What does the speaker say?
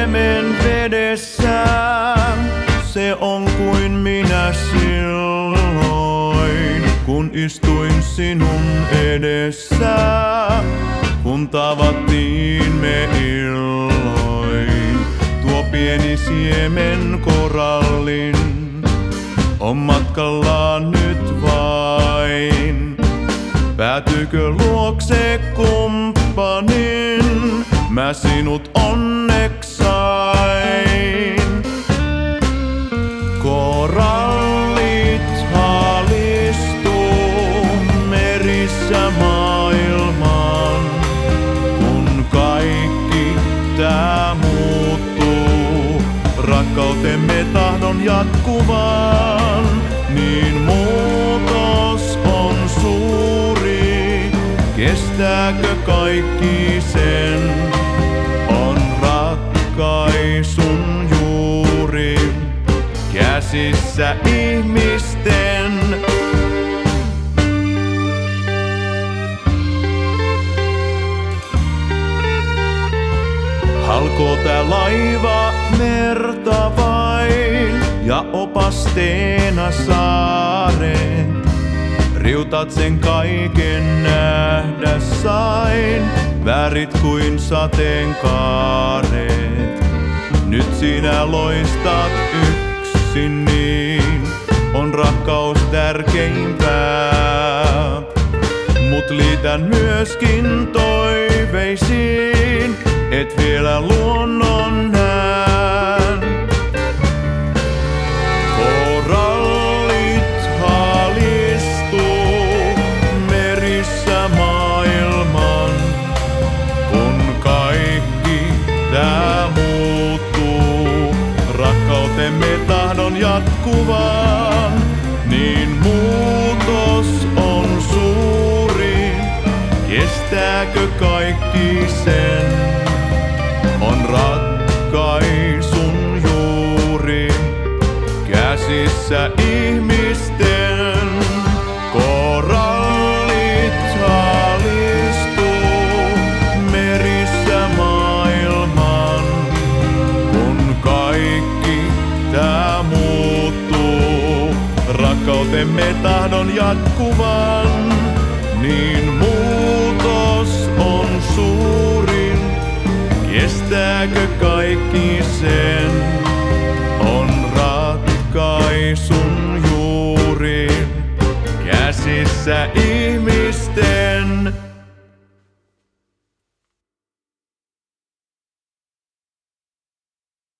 siemen vedessä, se on kuin minä silloin, kun istuin sinun edessä, kun tavattiin me illoin. Tuo pieni siemen korallin on matkallaan nyt vain. Päätyykö luokse kumppanin, mä sinut onneksi sain. Korallit haalistuu merissä maailmaan, kun kaikki tää muuttuu. Rakkautemme tahdon jatkuvan, niin muutos on suuri. Kestääkö kaikki sen, on ratkaisun juuri käsissä ihmisten. Halkoo tää laiva merta vain ja opasteena saaren. Riutat sen kaiken nähdä sain, värit kuin sateenkaaret. Nyt sinä loistat yksin, niin on rakkaus tärkeimpää. Mut liitän myöskin toiveisiin, et vielä luonnon näen. Korallit haalistuu merissä maailman, kun kaikki tää muuttuu. Rakkautemme tahdon jatkuvan, niin muutos on suuri. Kestääkö kaikki sen, on ratkaisun juuri käsissä ihmisten. Korallit haalistuu merissä maailman, kun kaikki tää muuttuu. Rakkautemme tahdon jatkuvan, niin muutos on suuri. Kestääkö kaikki sen, on ratkaisun juuri käsissä ihmisten.